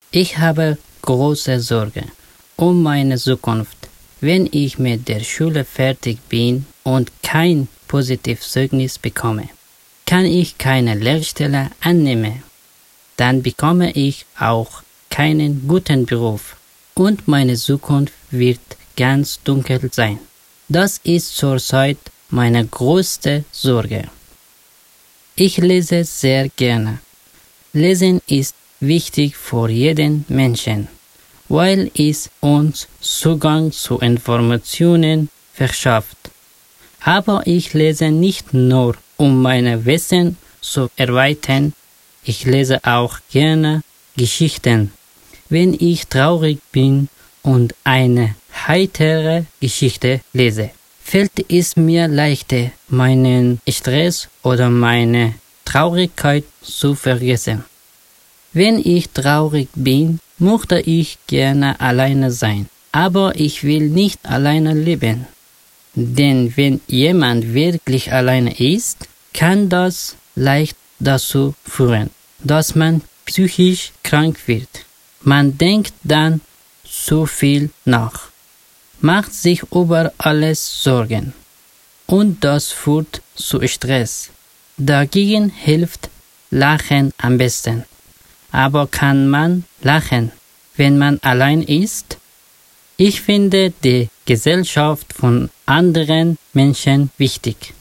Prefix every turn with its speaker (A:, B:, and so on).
A: Ich habe große Sorge um meine Zukunft. Wenn ich mit der Schule fertig bin und kein Positivzeugnis bekomme, kann ich keine Lehrstelle annehmen. Dann bekomme ich auch keinen guten Beruf und meine Zukunft wird ganz dunkel sein. Das ist zurzeit meine größte Sorge. Ich lese sehr gerne. Lesen ist wichtig für jeden Menschen, weil es uns Zugang zu Informationen verschafft. Aber ich lese nicht nur, um mein Wissen zu erweitern, ich lese auch gerne Geschichten. Wenn ich traurig bin und eine heitere Geschichte lese, fällt es mir leichter, meinen Stress oder meine Traurigkeit zu vergessen. Wenn ich traurig bin, möchte ich gerne alleine sein, aber ich will nicht alleine leben. Denn wenn jemand wirklich alleine ist, kann das leicht dazu führen, dass man psychisch krank wird. Man denkt dann zu viel nach, macht sich über alles Sorgen und das führt zu Stress. Dagegen hilft Lachen am besten. Aber kann man lachen, wenn man allein ist? Ich finde die Gesellschaft von anderen Menschen wichtig.